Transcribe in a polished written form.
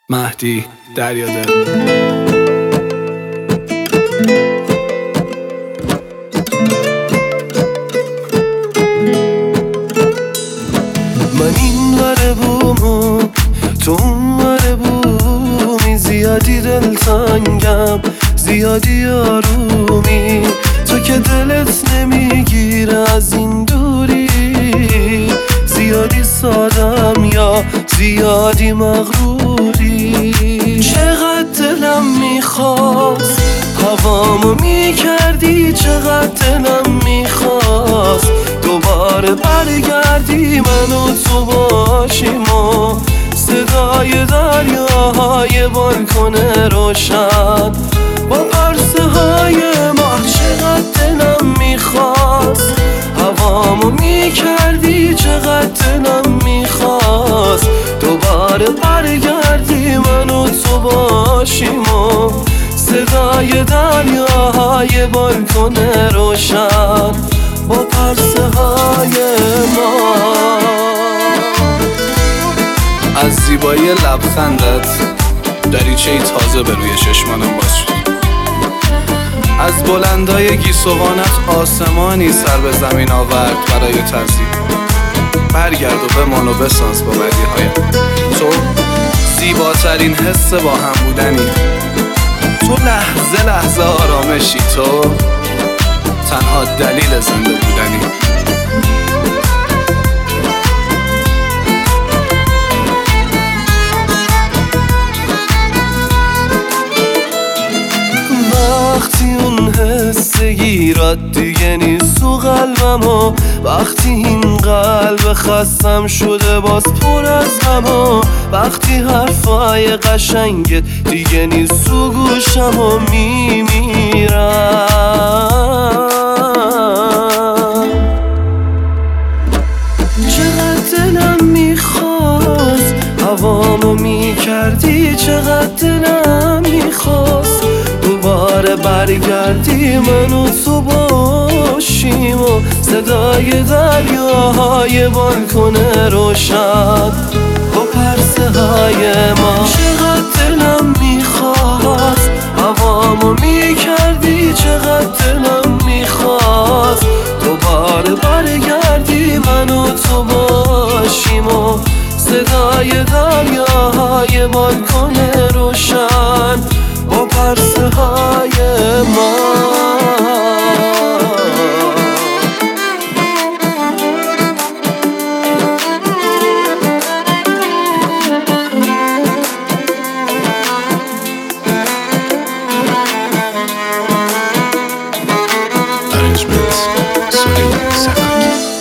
مهدی دریادل. من این وره بومو تو اون وره بومی، زیادی دلتنگم زیادی آرومی، تو که دلت نمیگیره از این دوری، زیادی سادم یا زیادی مغروری. چقدر دلم میخواست هوامو میکردی، چقدر دلم میخواست دوباره برگردی من و تو باشیم و صدای دریاهای بالکن روشن با پرسه های ماه. چقدر دلم میخواست هوامو میکردی، چقدر دلم میخواست دوباره برگردی من و تو باشیم و صدای دریاهای بالکن روشن با پرسه های ما. از زیبایی لبخندت دریچه‌ای تازه به روی چشمانم باز شد. از بلندای گیسوانت آسمانی سر به زمین آورد برای ترسیم. برگرد و بمان و بساز با بدیهایم. تو زیباترین حس با هم بودنی، تو لحظه لحظه آرامشی، تو تنها دلیل زنده بودنی. وقتی اون حس گیرات دیگه نیست تو قلبم و وقتی این قلب خستم شده باز پر از غم و وقتی حرفای قشنگت دیگه نیست تو گوشم و میمیرم. چقدر دلم میخواست هوامو میکردی، چقدر دلم میخواست دوباره برگردی من و تو باشیم و صدای دریاهای بالکن روشن با پرسه های ما. چقدر دلم میخواست هوامو میکردی، چقدر دلم میخواست دوباره برگردی من و تو باشیم و صدای دریاهای بالکن روشن با پرسه های ما. Arrangements Suleiman Sakaki.